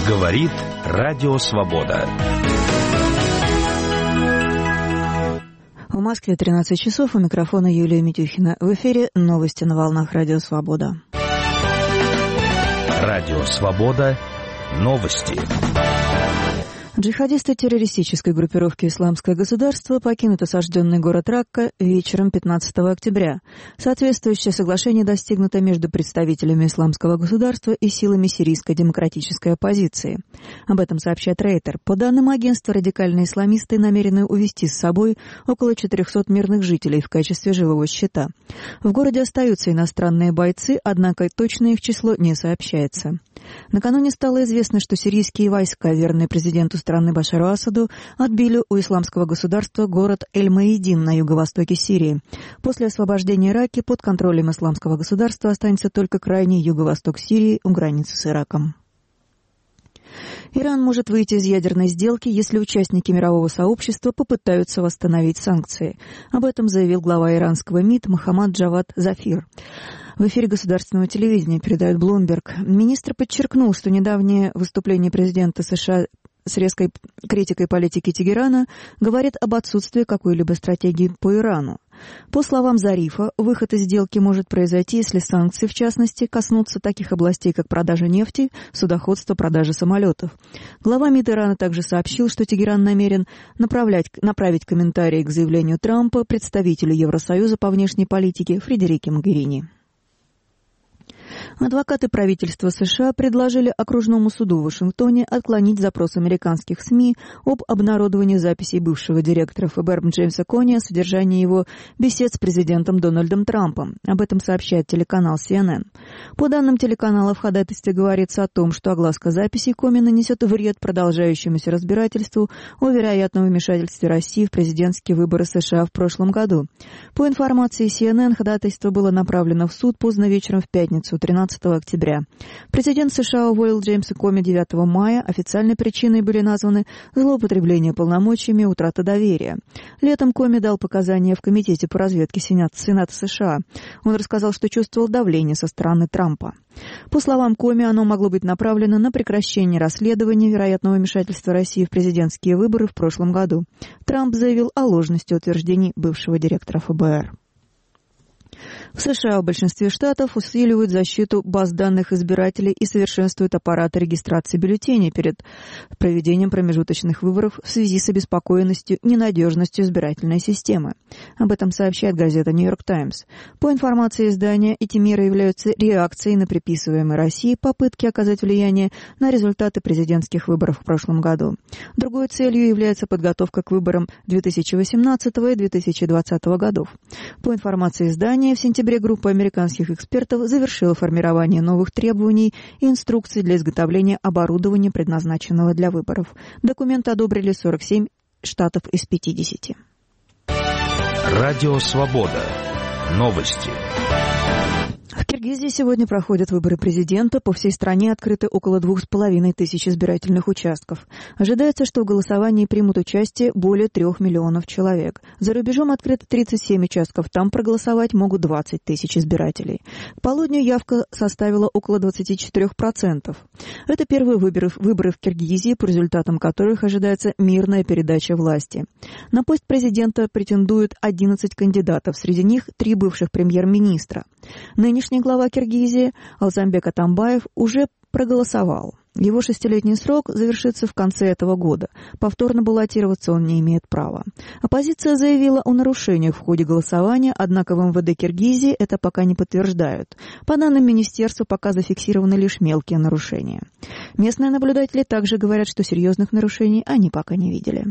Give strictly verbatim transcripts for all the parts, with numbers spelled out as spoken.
Говорит Радио Свобода. В Москве тринадцать часов, у микрофона Юлия Митюхина. В эфире новости на волнах Радио Свобода. Радио Свобода. Новости. Джихадисты террористической группировки «Исламское государство» покинут осажденный город Ракка вечером пятнадцатого октября. Соответствующее соглашение достигнуто между представителями «Исламского государства» и силами сирийской демократической оппозиции. Об этом сообщает Рейтер. По данным агентства, радикальные исламисты намерены увезти с собой около четырехсот мирных жителей в качестве живого щита. В городе остаются иностранные бойцы, однако точное их число не сообщается. Накануне стало известно, что сирийские войска, верные президенту страны Башару Асаду, отбили у исламского государства город Эль-Маидин на юго-востоке Сирии. После освобождения Раки под контролем исламского государства останется только крайний юго-восток Сирии у границы с Ираком. Иран может выйти из ядерной сделки, если участники мирового сообщества попытаются восстановить санкции. Об этом заявил глава иранского МИД Мохаммад Джавад Зафир. В эфире государственного телевидения передает Bloomberg. Министр подчеркнул, что недавнее выступление президента США с резкой критикой политики Тегерана говорит об отсутствии какой-либо стратегии по Ирану. По словам Зарифа, выход из сделки может произойти, если санкции, в частности, коснутся таких областей, как продажа нефти, судоходство, продажа самолетов. Глава МИД Ирана также сообщил, что Тегеран намерен направлять, направить комментарии к заявлению Трампа представителю Евросоюза по внешней политике Фредерике Могерини. Адвокаты правительства США предложили окружному суду в Вашингтоне отклонить запрос американских СМИ об обнародовании записей бывшего директора ФБР Джеймса Кони о содержании его бесед с президентом Дональдом Трампом. Об этом сообщает телеканал си эн эн. По данным телеканала, в ходатайстве говорится о том, что огласка записей Коми нанесет вред продолжающемуся разбирательству о вероятном вмешательстве России в президентские выборы США в прошлом году. По информации си эн эн, ходатайство было направлено в суд поздно вечером в пятницу, тринадцатого октября. Президент США уволил Джеймса Коми девятого мая. Официальной причиной были названы злоупотребление полномочиями, утрата доверия. Летом Коми дал показания в Комитете по разведке Сената США. Он рассказал, что чувствовал давление со стороны Трампа. По словам Коми, оно могло быть направлено на прекращение расследования вероятного вмешательства России в президентские выборы в прошлом году. Трамп заявил о ложности утверждений бывшего директора ФБР. В США в большинстве штатов усиливают защиту баз данных избирателей и совершенствуют аппараты регистрации бюллетеней перед проведением промежуточных выборов в связи с обеспокоенностью ненадежностью избирательной системы. Об этом сообщает газета «Нью-Йорк Таймс». По информации издания, эти меры являются реакцией на приписываемые России попытки оказать влияние на результаты президентских выборов в прошлом году. Другой целью является подготовка к выборам две тысячи восемнадцатого и две тысячи двадцатого годов. По информации издания, в сентябре группа американских экспертов завершила формирование новых требований и инструкций для изготовления оборудования, предназначенного для выборов. Документ одобрили сорок семь штатов из пятидесяти. Радио Свобода. Новости. В Киргизии сегодня проходят выборы президента. По всей стране открыты около двух с половиной тысяч избирательных участков. Ожидается, что в голосовании примут участие более трех миллионов человек. За рубежом открыто тридцать семь участков. Там проголосовать могут двадцать тысяч избирателей. К полудню явка составила около двадцать четыре процента. Это первые выборы, выборы в Киргизии, по результатам которых ожидается мирная передача власти. На пост президента претендуют одиннадцать кандидатов. Среди них три бывших премьер-министра. Нынешний глава Киргизии Алзамбек Атамбаев уже проголосовал. Его шестилетний срок завершится в конце этого года. Повторно баллотироваться он не имеет права. Оппозиция заявила о нарушениях в ходе голосования, однако в эм вэ дэ Киргизии это пока не подтверждают. По данным министерства, пока зафиксированы лишь мелкие нарушения. Местные наблюдатели также говорят, что серьезных нарушений они пока не видели.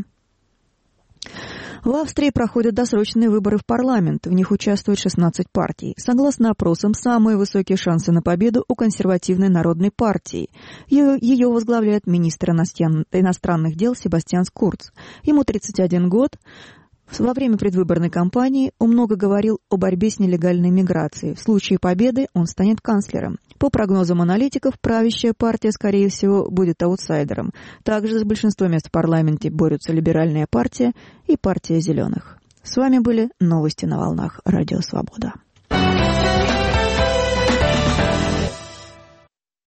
В Австрии проходят досрочные выборы в парламент. В них участвуют шестнадцать партий. Согласно опросам, самые высокие шансы на победу у консервативной народной партии. Ее, ее возглавляет министр иностранных дел Себастьян Курц. Ему тридцать один год. Во время предвыборной кампании он много говорил о борьбе с нелегальной миграцией. В случае победы он станет канцлером. По прогнозам аналитиков, правящая партия, скорее всего, будет аутсайдером. Также за большинство мест в парламенте борются Либеральная партия и партия Зеленых. С вами были новости на волнах Радио Свобода.